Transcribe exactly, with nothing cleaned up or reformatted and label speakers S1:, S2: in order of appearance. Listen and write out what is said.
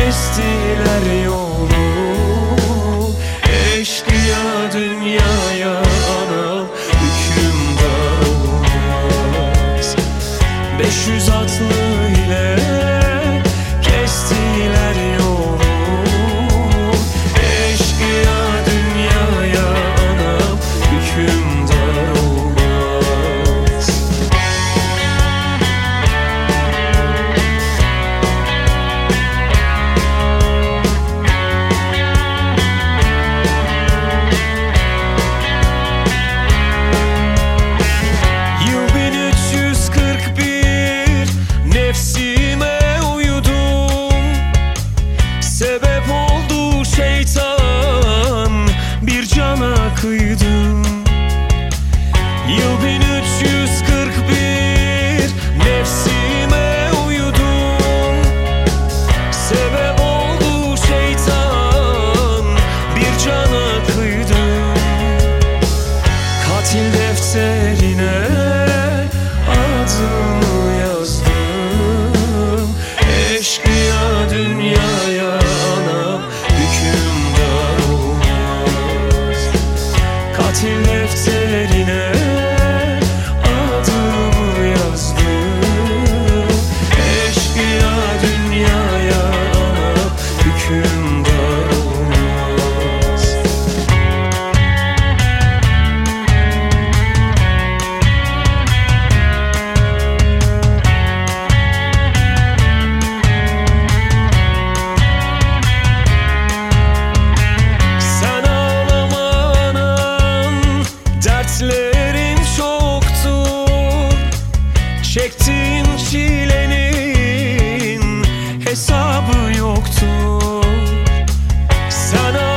S1: kestiler yolu. Eşkıya dünyaya anam hükümdar olmaz. Beş yüz atlı ile kestiler yolu. Eşkıya dünyaya anam hükümdar olmaz. Yıl bin üç yüz kırk bir, nefsime uyudum. Sebep oldu şeytan, bir cana kıydım. Yıl bin üç yüz kırk bir, nefsime uyudum. Sebep oldu şeytan, bir cana kıydım. Katil defterine adımı yazdım. Eşkıya dünyaya anam hükümdar olmaz. Katil defterine adımı yazdım. Eşkıya dünyaya anam hükümdar olmaz. Sen ağlama anam, dertlerin çoktur. Çektiğin çilenin hesabı yoktur. Sen